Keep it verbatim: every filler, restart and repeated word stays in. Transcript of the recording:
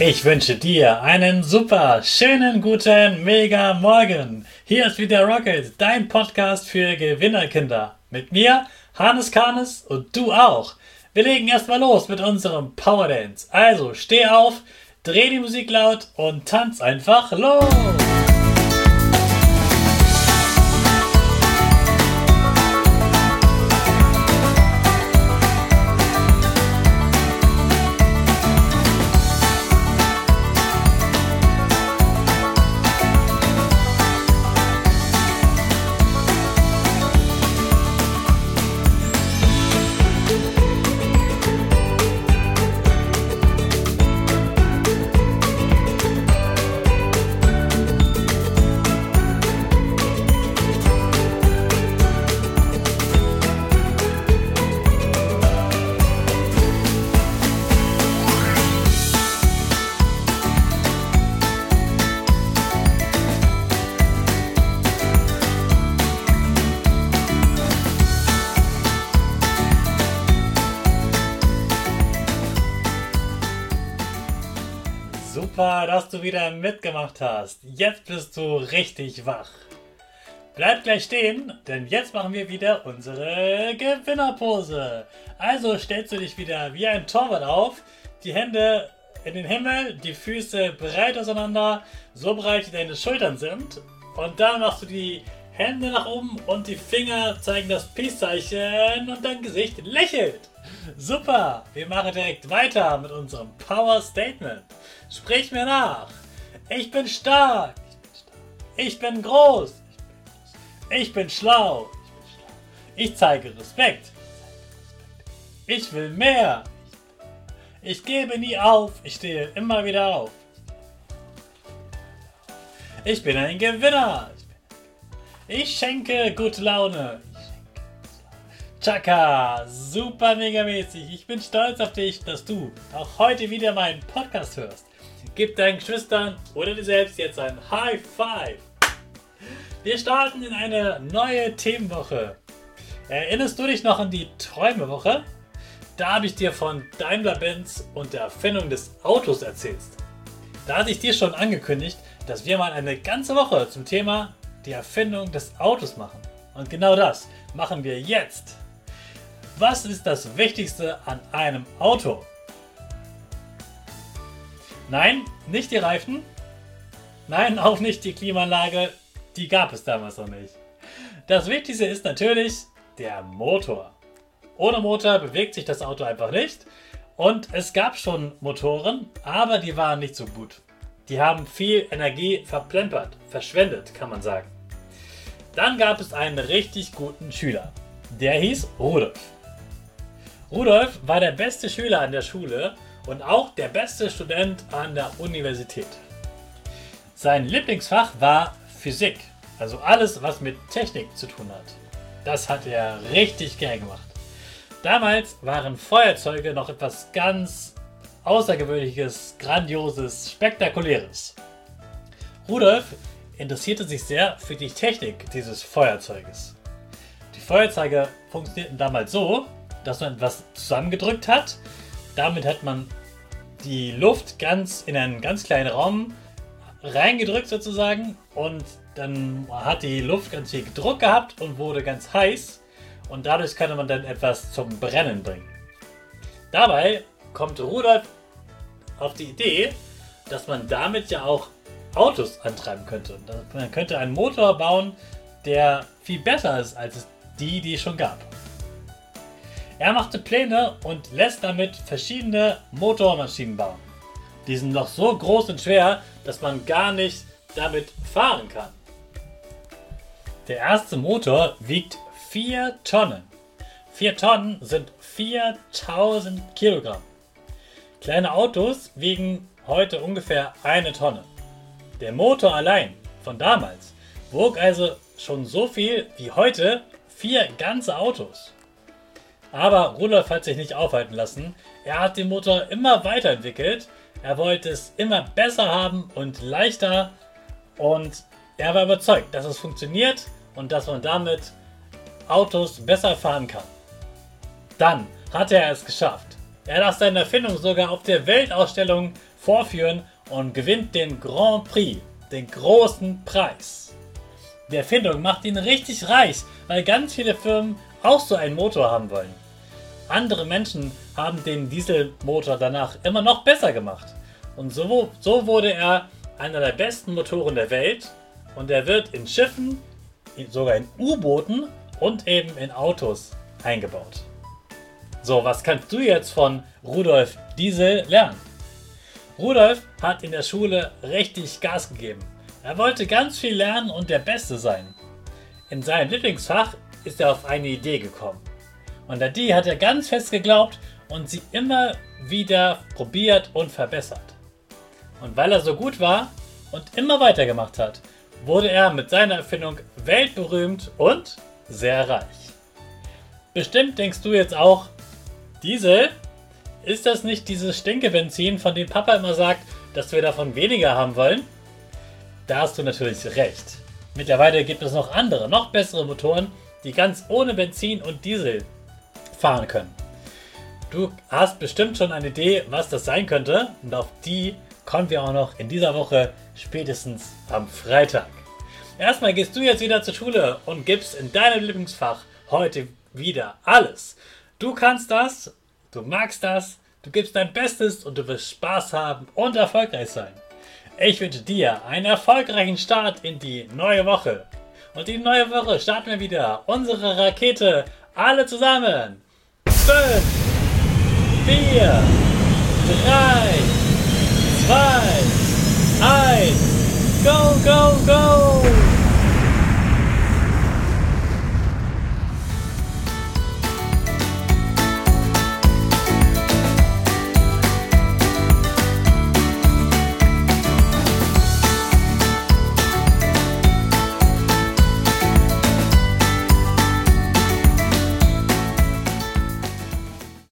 Ich wünsche dir einen super, schönen, guten, mega Morgen. Hier ist wieder Rocket, dein Podcast für Gewinnerkinder. Mit mir, Hannes Karnes und du auch. Wir legen erstmal los mit unserem Power Dance. Also steh auf, dreh die Musik laut und tanz einfach los. Super, dass du wieder mitgemacht hast. Jetzt bist du richtig wach. Bleib gleich stehen, denn jetzt machen wir wieder unsere Gewinnerpose. Also stellst du dich wieder wie ein Torwart auf, die Hände in den Himmel, die Füße breit auseinander, so breit wie deine Schultern sind. Und dann machst du die Hände nach oben und die Finger zeigen das Peace-Zeichen und dein Gesicht lächelt. Super, wir machen direkt weiter mit unserem Power Statement. Sprich mir nach. Ich bin stark. Ich bin groß. Ich bin schlau. Ich zeige Respekt. Ich will mehr. Ich gebe nie auf. Ich stehe immer wieder auf. Ich bin ein Gewinner. Ich schenke gute Laune. Chaka, super mega mäßig. Ich bin stolz auf dich, dass du auch heute wieder meinen Podcast hörst. Gib deinen Geschwistern oder dir selbst jetzt ein High Five. Wir starten in eine neue Themenwoche. Erinnerst du dich noch an die Träumewoche? Da habe ich dir von Daimler-Benz und der Erfindung des Autos erzählt. Da hatte ich dir schon angekündigt, dass wir mal eine ganze Woche zum Thema die Erfindung des Autos machen. Und genau das machen wir jetzt. Was ist das Wichtigste an einem Auto? Nein, nicht die Reifen. Nein, auch nicht die Klimaanlage. Die gab es damals noch nicht. Das Wichtigste ist natürlich der Motor. Ohne Motor bewegt sich das Auto einfach nicht. Und es gab schon Motoren, aber die waren nicht so gut. Die haben viel Energie verplempert, verschwendet, kann man sagen. Dann gab es einen richtig guten Schüler. Der hieß Rudolf. Rudolf war der beste Schüler an der Schule und auch der beste Student an der Universität. Sein Lieblingsfach war Physik, also alles, was mit Technik zu tun hat. Das hat er richtig gern gemacht. Damals waren Feuerzeuge noch etwas ganz Außergewöhnliches, Grandioses, Spektakuläres. Rudolf interessierte sich sehr für die Technik dieses Feuerzeuges. Die Feuerzeuge funktionierten damals so, dass man etwas zusammengedrückt hat. Damit hat man die Luft ganz in einen ganz kleinen Raum reingedrückt sozusagen und dann hat die Luft ganz viel Druck gehabt und wurde ganz heiß und dadurch konnte man dann etwas zum Brennen bringen. Dabei kommt Rudolf auf die Idee, dass man damit ja auch Autos antreiben könnte. Man könnte einen Motor bauen, der viel besser ist als die, die es schon gab. Er machte Pläne und lässt damit verschiedene Motormaschinen bauen. Die sind noch so groß und schwer, dass man gar nicht damit fahren kann. Der erste Motor wiegt vier Tonnen. vier Tonnen sind viertausend Kilogramm. Kleine Autos wiegen heute ungefähr eine Tonne. Der Motor allein von damals wog also schon so viel wie heute vier ganze Autos. Aber Rudolf hat sich nicht aufhalten lassen. Er hat den Motor immer weiterentwickelt. Er wollte es immer besser haben und leichter. Und er war überzeugt, dass es funktioniert und dass man damit Autos besser fahren kann. Dann hat er es geschafft. Er hat seine Erfindung sogar auf der Weltausstellung vorführen und gewinnt den Grand Prix, den großen Preis. Die Erfindung macht ihn richtig reich, weil ganz viele Firmen auch so einen Motor haben wollen. Andere Menschen haben den Dieselmotor danach immer noch besser gemacht. Und so, so wurde er einer der besten Motoren der Welt und er wird in Schiffen, sogar in U-Booten und eben in Autos eingebaut. So, was kannst du jetzt von Rudolf Diesel lernen? Rudolf hat in der Schule richtig Gas gegeben. Er wollte ganz viel lernen und der Beste sein. In seinem Lieblingsfach ist er auf eine Idee gekommen. Und an die hat er ganz fest geglaubt und sie immer wieder probiert und verbessert. Und weil er so gut war und immer weitergemacht hat, wurde er mit seiner Erfindung weltberühmt und sehr reich. Bestimmt denkst du jetzt auch, Diesel, ist das nicht dieses Stinkebenzin, von dem Papa immer sagt, dass wir davon weniger haben wollen? Da hast du natürlich recht. Mittlerweile gibt es noch andere, noch bessere Motoren, die ganz ohne Benzin und Diesel fahren können. Du hast bestimmt schon eine Idee, was das sein könnte, und auf die kommen wir auch noch in dieser Woche, spätestens am Freitag. Erstmal gehst du jetzt wieder zur Schule und gibst in deinem Lieblingsfach heute wieder alles. Du kannst das, du magst das, du gibst dein Bestes und du wirst Spaß haben und erfolgreich sein. Ich wünsche dir einen erfolgreichen Start in die neue Woche. Und die neue Woche starten wir wieder unsere Rakete alle zusammen. fünf, vier, drei, zwei, eins, go, go, go!